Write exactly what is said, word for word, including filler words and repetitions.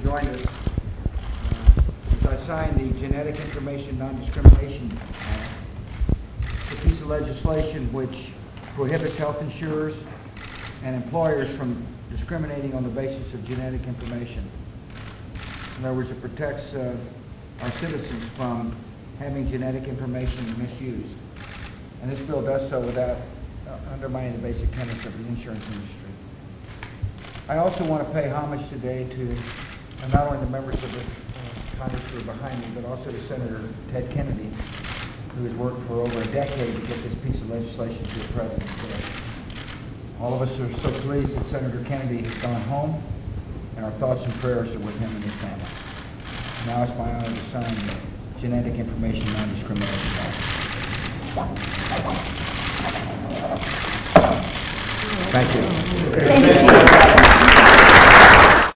joined us. Uh, as I signed the Genetic Information Non-Discrimination Act, it's a piece of legislation which prohibits health insurers and employers from discriminating on the basis of genetic information. In other words, it protects uh, our citizens from having genetic information misused. And this bill does so without uh, undermining the basic tenets of the insurance industry. I also want to pay homage today to uh, not only the members of the uh, Congress who are behind me, but also to Senator Ted Kennedy, who has worked for over a decade to get this piece of legislation to the President today. All of us are so pleased that Senator Kennedy has gone home, and our thoughts and prayers are with him and his family. Now it's my honor to sign the Genetic Information Non-Discrimination Act. Thank you. Thank you.